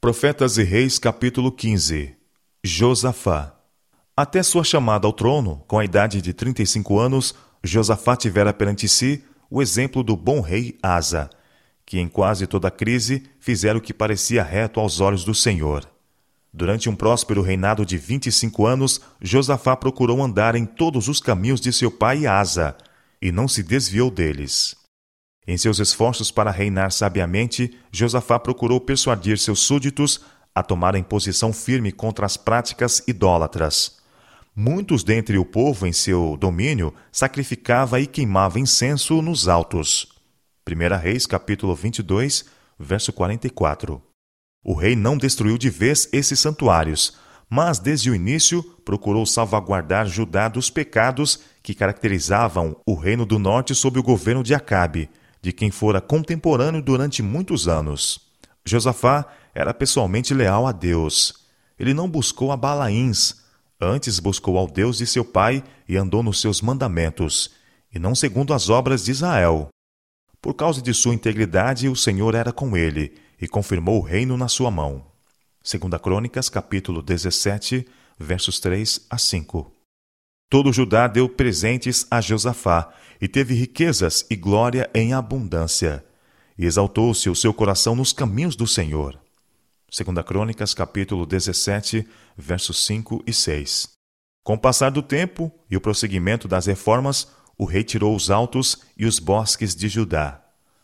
Profetas e Reis, capítulo 15. Josafá. Até sua chamada ao trono, com a idade de 35 anos, Josafá tivera perante si o exemplo do bom rei Asa, que em quase toda a crise fizera o que parecia reto aos olhos do Senhor. Durante um próspero reinado de 25 anos, Josafá procurou andar em todos os caminhos de seu pai Asa, e não se desviou deles. Em seus esforços para reinar sabiamente, Josafá procurou persuadir seus súditos a tomarem posição firme contra as práticas idólatras. Muitos dentre o povo em seu domínio sacrificava e queimava incenso nos altos. 1 Reis, capítulo 22, verso 44. O rei não destruiu de vez esses santuários, mas desde o início procurou salvaguardar Judá dos pecados que caracterizavam o reino do norte sob o governo de Acabe, de quem fora contemporâneo durante muitos anos. Josafá era pessoalmente leal a Deus. Ele não buscou a Balaíns, antes buscou ao Deus de seu pai e andou nos seus mandamentos, e não segundo as obras de Israel. Por causa de sua integridade, o Senhor era com ele, e confirmou o reino na sua mão. 2 Crônicas, capítulo 17, versos 3 a 5. Todo Judá deu presentes a Josafá, e teve riquezas e glória em abundância. E exaltou-se o seu coração nos caminhos do Senhor. 2 Crônicas, capítulo 17, versos 5 e 6. Com o passar do tempo e o prosseguimento das reformas, o rei tirou os altos e os bosques de Judá.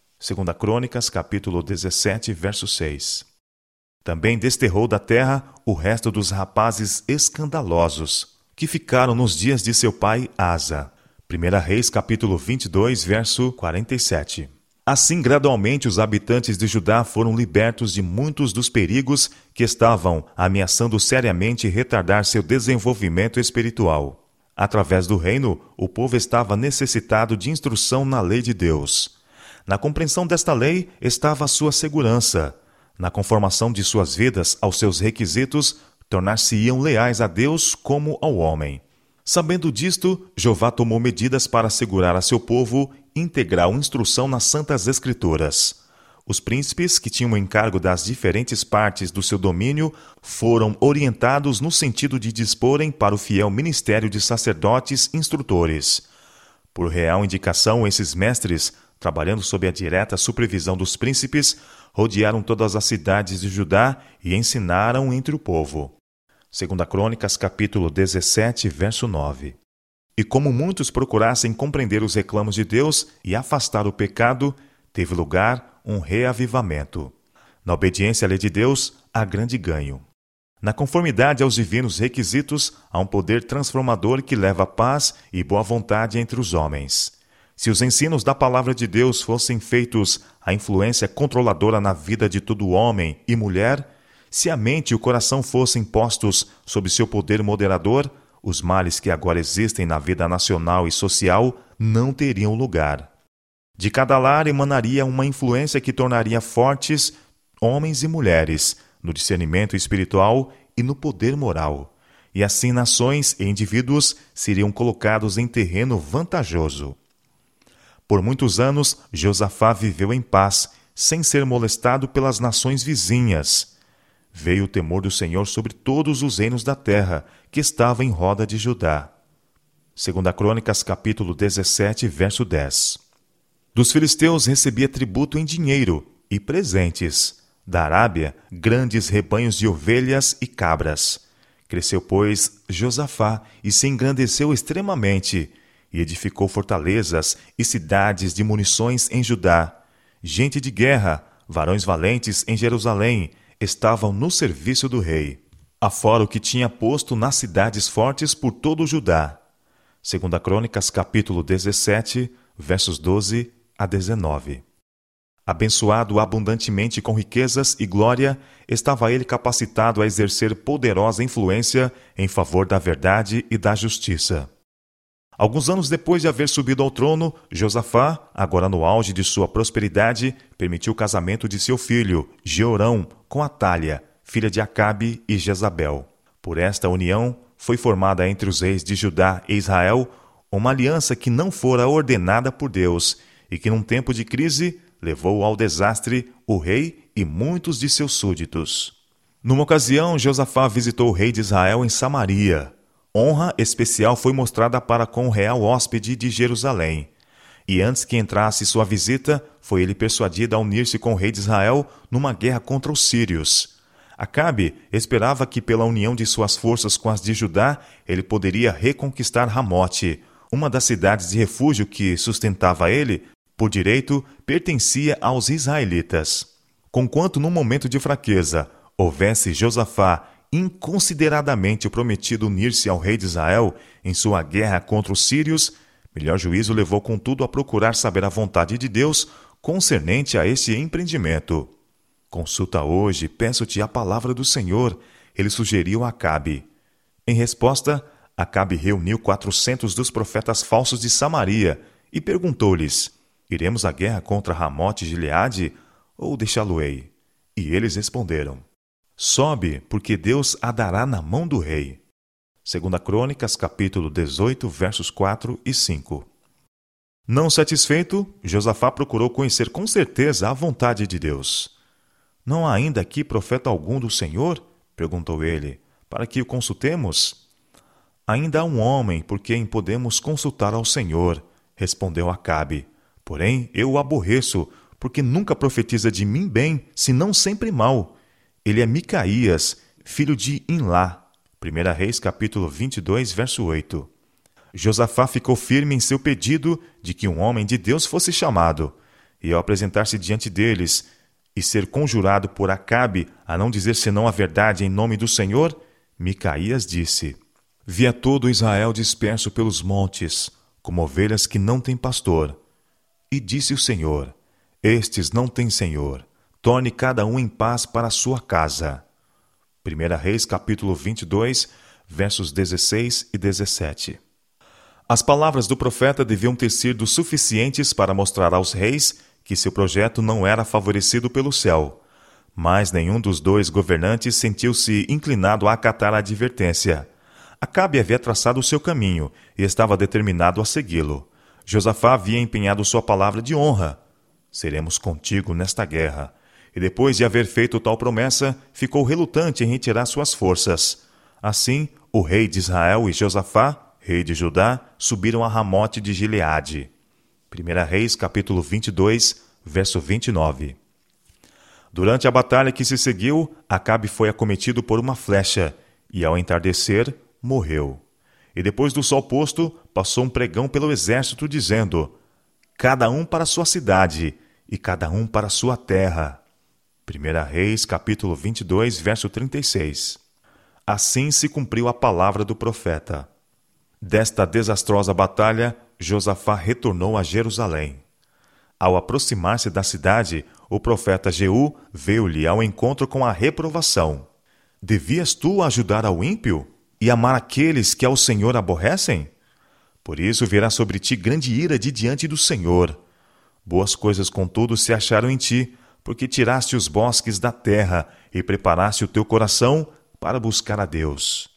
2 Crônicas, capítulo 17, verso 6. Também desterrou da terra o resto dos rapazes escandalosos, que ficaram nos dias de seu pai Asa. 1 Reis, capítulo 22, verso 47. Assim, gradualmente, os habitantes de Judá foram libertos de muitos dos perigos que estavam ameaçando seriamente retardar seu desenvolvimento espiritual. Através do reino, o povo estava necessitado de instrução na lei de Deus. Na compreensão desta lei estava a sua segurança. Na conformação de suas vidas aos seus requisitos, tornar-se-iam leais a Deus como ao homem. Sabendo disto, Jeová tomou medidas para assegurar a seu povo integral instrução nas Santas Escrituras. Os príncipes, que tinham o encargo das diferentes partes do seu domínio, foram orientados no sentido de disporem para o fiel ministério de sacerdotes instrutores. Por real indicação, esses mestres, trabalhando sob a direta supervisão dos príncipes, rodearam todas as cidades de Judá e ensinaram entre o povo. 2 Crônicas, capítulo 17, verso 9. E como muitos procurassem compreender os reclamos de Deus e afastar o pecado, teve lugar um reavivamento. Na obediência à lei de Deus, há grande ganho. Na conformidade aos divinos requisitos, há um poder transformador que leva paz e boa vontade entre os homens. Se os ensinos da palavra de Deus fossem feitos a influência controladora na vida de todo homem e mulher, se a mente e o coração fossem postos sob seu poder moderador, os males que agora existem na vida nacional e social não teriam lugar. De cada lar emanaria uma influência que tornaria fortes homens e mulheres no discernimento espiritual e no poder moral, e assim nações e indivíduos seriam colocados em terreno vantajoso. Por muitos anos, Josafá viveu em paz, sem ser molestado pelas nações vizinhas. Veio o temor do Senhor sobre todos os reinos da terra, que estavam em roda de Judá. 2 Crônicas, capítulo 17, verso 10. Dos filisteus recebia tributo em dinheiro e presentes. Da Arábia, grandes rebanhos de ovelhas e cabras. Cresceu, pois, Josafá e se engrandeceu extremamente, e edificou fortalezas e cidades de munições em Judá. Gente de guerra, varões valentes em Jerusalém, estavam no serviço do rei, afora o que tinha posto nas cidades fortes por todo o Judá. 2 Crônicas, capítulo 17, versos 12 a 19. Abençoado abundantemente com riquezas e glória, estava ele capacitado a exercer poderosa influência em favor da verdade e da justiça. Alguns anos depois de haver subido ao trono, Josafá, agora no auge de sua prosperidade, permitiu o casamento de seu filho, Jeorão, com Atália, filha de Acabe e Jezabel. Por esta união, foi formada entre os reis de Judá e Israel uma aliança que não fora ordenada por Deus e que, num tempo de crise, levou ao desastre o rei e muitos de seus súditos. Numa ocasião, Josafá visitou o rei de Israel em Samaria. Honra especial foi mostrada para com o real hóspede de Jerusalém. E antes que entrasse sua visita, foi ele persuadido a unir-se com o rei de Israel numa guerra contra os sírios. Acabe esperava que, pela união de suas forças com as de Judá, ele poderia reconquistar Ramote, uma das cidades de refúgio que sustentava ele, por direito, pertencia aos israelitas. Conquanto num momento de fraqueza houvesse Josafá inconsideradamente prometido unir-se ao rei de Israel em sua guerra contra os sírios, melhor juízo levou contudo a procurar saber a vontade de Deus concernente a este empreendimento. Consulta hoje, peço-te a palavra do Senhor, ele sugeriu a Acabe. Em resposta, Acabe reuniu 400 dos profetas falsos de Samaria e perguntou-lhes: iremos à guerra contra Ramote de Gileade ou deixá-lo-ei? E eles responderam: sobe, porque Deus a dará na mão do rei. 2 Crônicas, capítulo 18, versos 4 e 5. Não satisfeito, Josafá procurou conhecer com certeza a vontade de Deus. Não há ainda aqui profeta algum do Senhor? Perguntou ele, para que o consultemos? Ainda há um homem por quem podemos consultar ao Senhor, respondeu Acabe. Porém, eu o aborreço, porque nunca profetiza de mim bem, senão sempre mal. Ele é Micaías, filho de Imlá. 1 Reis, capítulo 22, verso 8. Josafá ficou firme em seu pedido de que um homem de Deus fosse chamado, e ao apresentar-se diante deles e ser conjurado por Acabe a não dizer senão a verdade em nome do Senhor, Micaías disse: via todo Israel disperso pelos montes, como ovelhas que não têm pastor. E disse o Senhor: estes não têm senhor, torne cada um em paz para a sua casa. 1 Reis, capítulo 22, versos 16 e 17. As palavras do profeta deviam ter sido suficientes para mostrar aos reis que seu projeto não era favorecido pelo céu, mas nenhum dos dois governantes sentiu-se inclinado a acatar a advertência. Acabe havia traçado o seu caminho e estava determinado a segui-lo. Josafá havia empenhado sua palavra de honra: seremos contigo nesta guerra. E depois de haver feito tal promessa, ficou relutante em retirar suas forças. Assim, o rei de Israel e Josafá, rei de Judá, subiram a Ramote de Gileade. 1 Reis, capítulo 22, verso 29. Durante a batalha que se seguiu, Acabe foi acometido por uma flecha, e ao entardecer, morreu. E depois do sol posto, passou um pregão pelo exército, dizendo: cada um para sua cidade, e cada um para sua terra. 1 Reis, capítulo 22, verso 36. Assim se cumpriu a palavra do profeta. Desta desastrosa batalha, Josafá retornou a Jerusalém. Ao aproximar-se da cidade, o profeta Jeú veio-lhe ao encontro com a reprovação. Devias tu ajudar ao ímpio e amar aqueles que ao Senhor aborrecem? Por isso virá sobre ti grande ira de diante do Senhor. Boas coisas, contudo, se acharam em ti, porque tiraste os bosques da terra e preparaste o teu coração para buscar a Deus.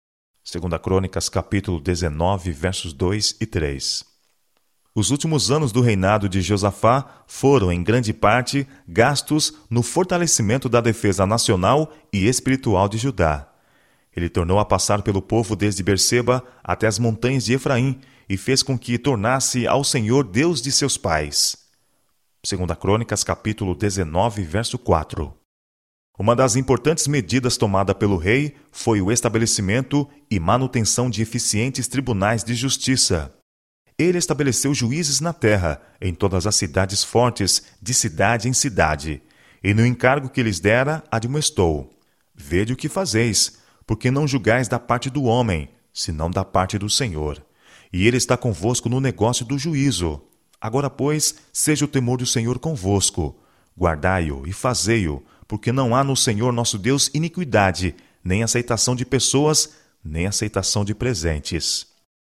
2 Crônicas, capítulo 19, versos 2 e 3. Os últimos anos do reinado de Josafá foram, em grande parte, gastos no fortalecimento da defesa nacional e espiritual de Judá. Ele tornou a passar pelo povo desde Berseba até as montanhas de Efraim e fez com que tornasse ao Senhor Deus de seus pais. 2 Crônicas, capítulo 19, verso 4. Uma das importantes medidas tomada pelo rei foi o estabelecimento e manutenção de eficientes tribunais de justiça. Ele estabeleceu juízes na terra, em todas as cidades fortes, de cidade em cidade, e no encargo que lhes dera admoestou: vede o que fazeis, porque não julgais da parte do homem, senão da parte do Senhor. E ele está convosco no negócio do juízo. Agora, pois, seja o temor do Senhor convosco. Guardai-o e fazei-o, porque não há no Senhor nosso Deus iniquidade, nem aceitação de pessoas, nem aceitação de presentes.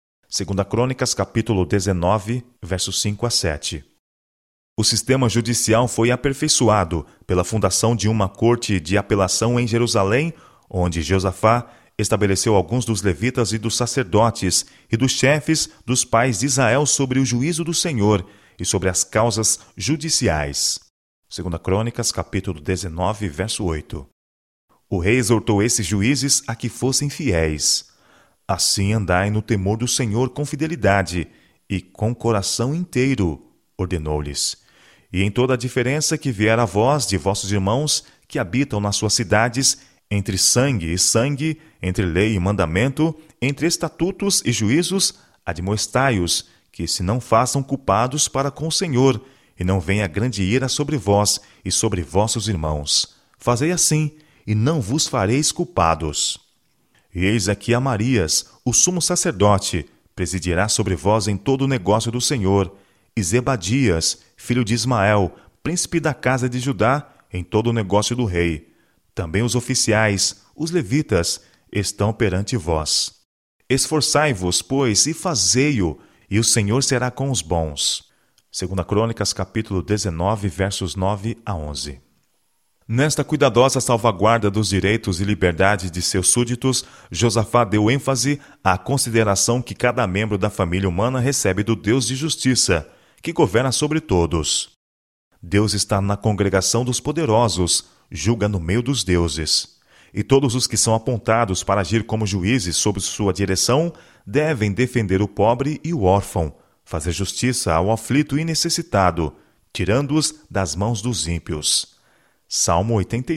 2 Crônicas, capítulo 19, versos 5 a 7. O sistema judicial foi aperfeiçoado pela fundação de uma corte de apelação em Jerusalém, onde Josafá estabeleceu alguns dos levitas e dos sacerdotes e dos chefes dos pais de Israel sobre o juízo do Senhor e sobre as causas judiciais. 2 Crônicas, capítulo 19, verso 8. O rei exortou esses juízes a que fossem fiéis. Assim andai no temor do Senhor com fidelidade e com coração inteiro, ordenou-lhes. E em toda a diferença que vier a vós de vossos irmãos que habitam nas suas cidades, entre sangue e sangue, entre lei e mandamento, entre estatutos e juízos, admoestai-os, que se não façam culpados para com o Senhor, e não venha grande ira sobre vós e sobre vossos irmãos. Fazei assim, e não vos fareis culpados. E eis aqui Amarias, o sumo sacerdote, presidirá sobre vós em todo o negócio do Senhor, e Zebadias, filho de Ismael, príncipe da casa de Judá, em todo o negócio do rei. Também os oficiais, os levitas, estão perante vós. Esforçai-vos, pois, e fazei-o, e o Senhor será com os bons. 2 Crônicas, capítulo 19, versos 9 a 11. Nesta cuidadosa salvaguarda dos direitos e liberdades de seus súditos, Josafá deu ênfase à consideração que cada membro da família humana recebe do Deus de justiça, que governa sobre todos. Deus está na congregação dos poderosos, julga no meio dos deuses. E todos os que são apontados para agir como juízes sob sua direção devem defender o pobre e o órfão, fazer justiça ao aflito e necessitado, tirando-os das mãos dos ímpios. Salmo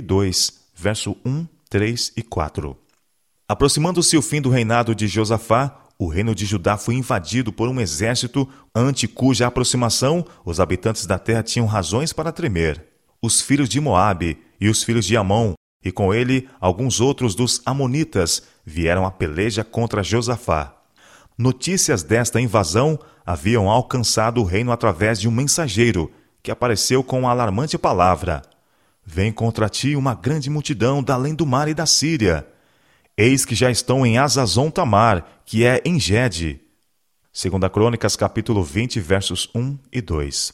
82, verso 1, 3 e 4. Aproximando-se o fim do reinado de Josafá, o reino de Judá foi invadido por um exército ante cuja aproximação os habitantes da terra tinham razões para tremer. Os filhos de Moabe e os filhos de Amon, e com ele alguns outros dos amonitas, vieram à peleja contra Josafá. Notícias desta invasão haviam alcançado o reino através de um mensageiro, que apareceu com a alarmante palavra: Vem contra ti uma grande multidão da além do mar e da Síria. Eis que já estão em Hazazon Tamar, que é em Gede. 2 Crônicas, capítulo 20, versos 1 e 2.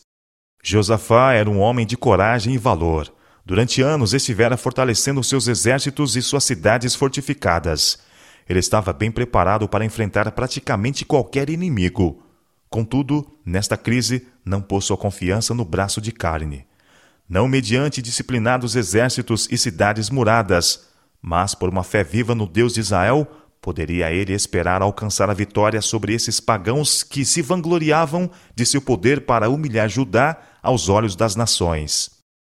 Josafá era um homem de coragem e valor. Durante anos estivera fortalecendo seus exércitos e suas cidades fortificadas. Ele estava bem preparado para enfrentar praticamente qualquer inimigo. Contudo, nesta crise, não pôs sua confiança no braço de carne. Não mediante disciplinados exércitos e cidades muradas, mas por uma fé viva no Deus de Israel, poderia ele esperar alcançar a vitória sobre esses pagãos que se vangloriavam de seu poder para humilhar Judá aos olhos das nações.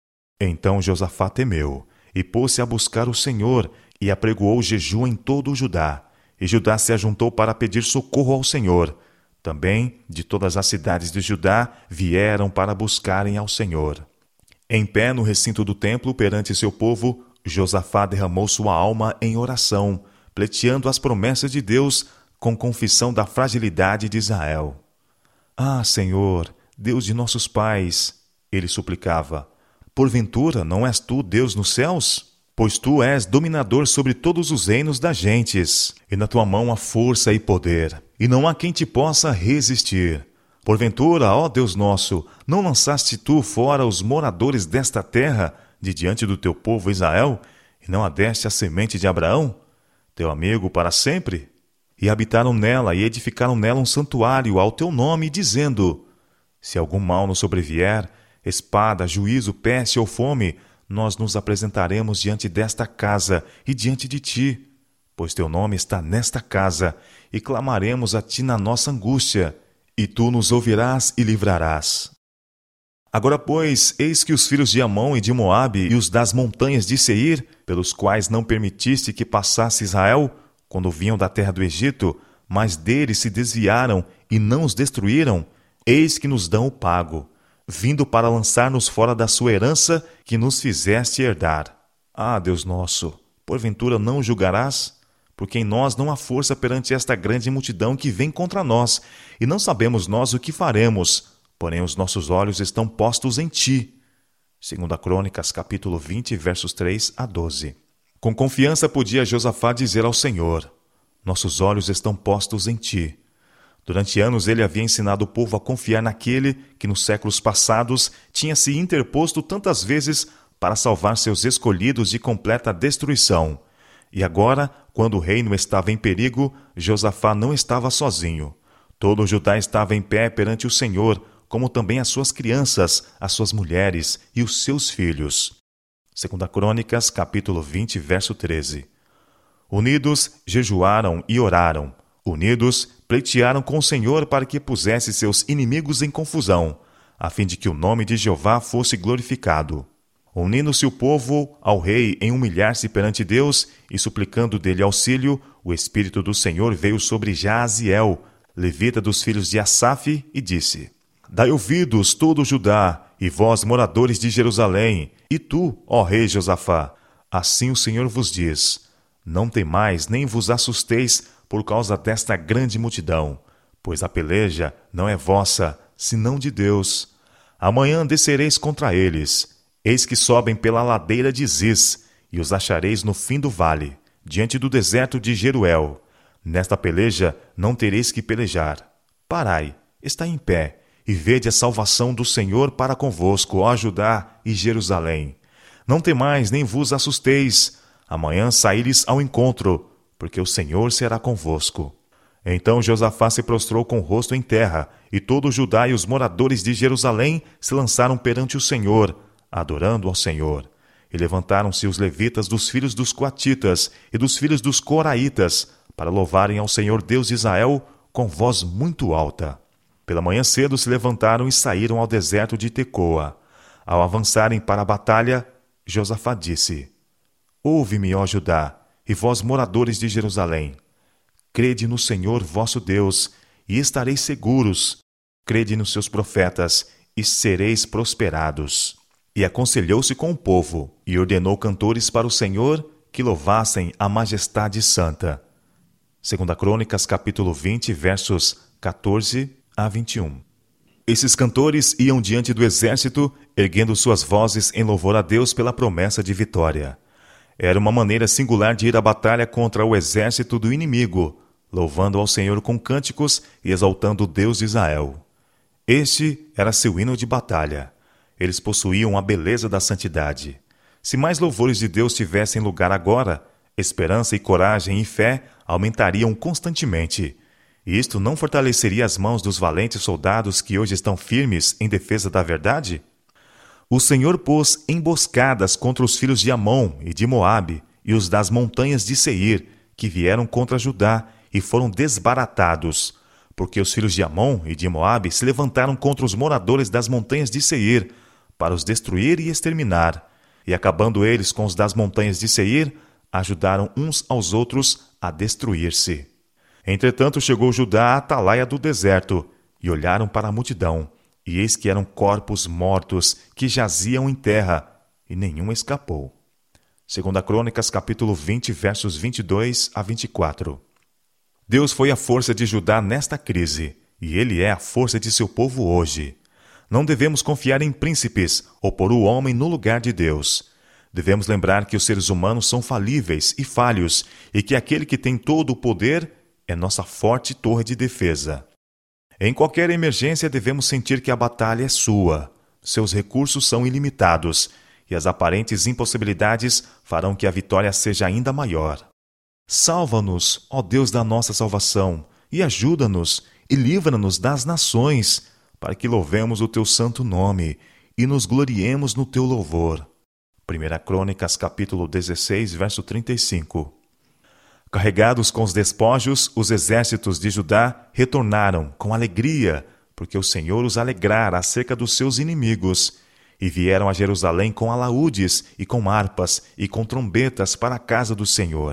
Então Josafá temeu, e pôs-se a buscar o Senhor, e apregoou jejum em todo o Judá. E Judá se ajuntou para pedir socorro ao Senhor. Também, de todas as cidades de Judá, vieram para buscarem ao Senhor. Em pé no recinto do templo, perante seu povo, Josafá derramou sua alma em oração, pleiteando as promessas de Deus com confissão da fragilidade de Israel. Ah, Senhor, Deus de nossos pais, ele suplicava, porventura não és tu Deus nos céus? Pois tu és dominador sobre todos os reinos das gentes, e na tua mão há força e poder, e não há quem te possa resistir. Porventura, ó Deus nosso, não lançaste tu fora os moradores desta terra, de diante do teu povo Israel, e não a deste a semente de Abraão, teu amigo para sempre? E habitaram nela e edificaram nela um santuário ao teu nome, dizendo: Se algum mal nos sobrevier, espada, juízo, peste ou fome, nós nos apresentaremos diante desta casa e diante de ti, pois teu nome está nesta casa, e clamaremos a ti na nossa angústia, e tu nos ouvirás e livrarás. Agora, pois, eis que os filhos de Amon e de Moabe e os das montanhas de Seir, pelos quais não permitiste que passasse Israel, quando vinham da terra do Egito, mas deles se desviaram e não os destruíram, eis que nos dão o pago, vindo para lançar-nos fora da sua herança que nos fizeste herdar. Ah, Deus nosso, porventura não julgarás? Porque em nós não há força perante esta grande multidão que vem contra nós, e não sabemos nós o que faremos, porém os nossos olhos estão postos em ti. 2 Crônicas, capítulo 20, versos 3 a 12. Com confiança podia Josafá dizer ao Senhor: Nossos olhos estão postos em ti. Durante anos ele havia ensinado o povo a confiar naquele que nos séculos passados tinha se interposto tantas vezes para salvar seus escolhidos de completa destruição. E agora, quando o reino estava em perigo, Josafá não estava sozinho. Todo o Judá estava em pé perante o Senhor, como também as suas crianças, as suas mulheres e os seus filhos. 2 Crônicas, capítulo 20, verso 13. Unidos, jejuaram e oraram. Unidos, pleitearam com o Senhor para que pusesse seus inimigos em confusão, a fim de que o nome de Jeová fosse glorificado. Unindo-se o povo ao rei em humilhar-se perante Deus e suplicando dele auxílio, o Espírito do Senhor veio sobre Jaaziel, levita dos filhos de Asaf, e disse: Dai ouvidos, todo Judá, e vós, moradores de Jerusalém, e tu, ó rei Josafá. Assim o Senhor vos diz: Não temais, nem vos assusteis por causa desta grande multidão, pois a peleja não é vossa, senão de Deus. Amanhã descereis contra eles. Eis que sobem pela ladeira de Ziz, e os achareis no fim do vale, diante do deserto de Jeruel. Nesta peleja não tereis que pelejar. Parai, está em pé, e vede a salvação do Senhor para convosco, ó Judá e Jerusalém. Não temais, nem vos assusteis. Amanhã saíres ao encontro, porque o Senhor será convosco. Então Josafá se prostrou com o rosto em terra, e todo o Judá e os moradores de Jerusalém se lançaram perante o Senhor, adorando ao Senhor. E levantaram-se os levitas dos filhos dos coatitas e dos filhos dos coraitas, para louvarem ao Senhor Deus de Israel com voz muito alta. Pela manhã cedo se levantaram e saíram ao deserto de Tecoa. Ao avançarem para a batalha, Josafá disse: Ouve-me, ó Judá, e vós moradores de Jerusalém. Crede no Senhor vosso Deus, e estareis seguros. Crede nos seus profetas, e sereis prosperados. E aconselhou-se com o povo, e ordenou cantores para o Senhor que louvassem a majestade santa. 2 Crônicas, capítulo 20, versos 14 a 21. Esses cantores iam diante do exército, erguendo suas vozes em louvor a Deus pela promessa de vitória. Era uma maneira singular de ir à batalha contra o exército do inimigo, louvando ao Senhor com cânticos e exaltando o Deus de Israel. Este era seu hino de batalha. Eles possuíam a beleza da santidade. Se mais louvores de Deus tivessem lugar agora, esperança e coragem e fé aumentariam constantemente. E isto não fortaleceria as mãos dos valentes soldados que hoje estão firmes em defesa da verdade? O Senhor pôs emboscadas contra os filhos de Amon e de Moabe e os das montanhas de Seir, que vieram contra Judá e foram desbaratados, porque os filhos de Amon e de Moabe se levantaram contra os moradores das montanhas de Seir, para os destruir e exterminar, e acabando eles com os das montanhas de Seir, ajudaram uns aos outros a destruir-se. Entretanto chegou Judá à atalaia do deserto, e olharam para a multidão, e eis que eram corpos mortos que jaziam em terra, e nenhum escapou. 2 Crônicas, capítulo 20, versos 22 a 24. Deus foi a força de Judá nesta crise, e Ele é a força de seu povo hoje. Não devemos confiar em príncipes ou pôr o homem no lugar de Deus. Devemos lembrar que os seres humanos são falíveis e falhos e que aquele que tem todo o poder é nossa forte torre de defesa. Em qualquer emergência devemos sentir que a batalha é sua. Seus recursos são ilimitados e as aparentes impossibilidades farão que a vitória seja ainda maior. Salva-nos, ó Deus da nossa salvação, e ajuda-nos e livra-nos das nações, para que louvemos o teu santo nome e nos gloriemos no teu louvor. 1 Crônicas, capítulo 16, verso 35. Carregados com os despojos, os exércitos de Judá retornaram com alegria, porque o Senhor os alegrara acerca dos seus inimigos, e vieram a Jerusalém com alaúdes e com harpas e com trombetas para a casa do Senhor.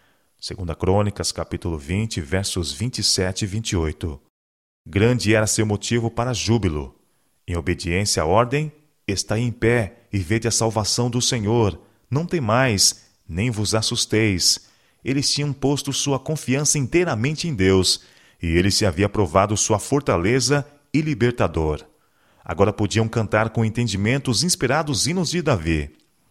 2 Crônicas, capítulo 20, versos 27 e 28. Grande era seu motivo para júbilo. Em obediência à ordem, estai em pé e vede a salvação do Senhor. Não temais, nem vos assusteis. Eles tinham posto sua confiança inteiramente em Deus, e Ele se havia provado sua fortaleza e libertador. Agora podiam cantar com entendimento os inspirados hinos de Davi.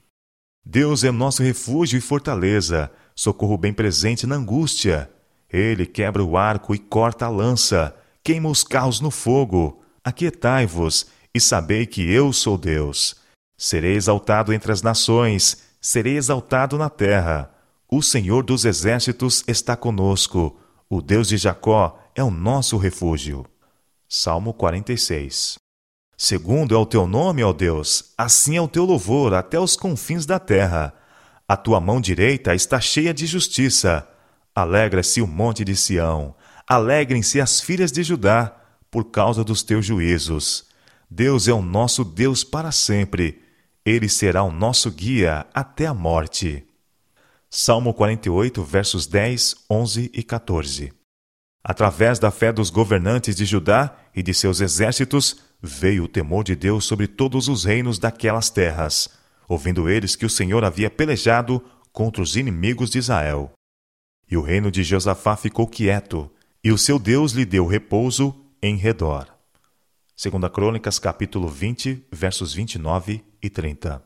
Deus é nosso refúgio e fortaleza, socorro bem presente na angústia. Ele quebra o arco e corta a lança, queima os carros no fogo. Aquietai-vos e sabei que eu sou Deus. Serei exaltado entre as nações, serei exaltado na terra. O Senhor dos exércitos está conosco. O Deus de Jacó é o nosso refúgio. Salmo 46. Segundo é o teu nome, ó Deus, assim é o teu louvor até os confins da terra. A tua mão direita está cheia de justiça. Alegra-se o monte de Sião, alegrem-se as filhas de Judá, por causa dos teus juízos. Deus é o nosso Deus para sempre. Ele será o nosso guia até a morte. Salmo 48, versos 10, 11 e 14. Através da fé dos governantes de Judá e de seus exércitos, veio o temor de Deus sobre todos os reinos daquelas terras, ouvindo eles que o Senhor havia pelejado contra os inimigos de Israel. E o reino de Josafá ficou quieto, e o seu Deus lhe deu repouso em redor. 2 Crônicas, capítulo 20, versos 29 e 30.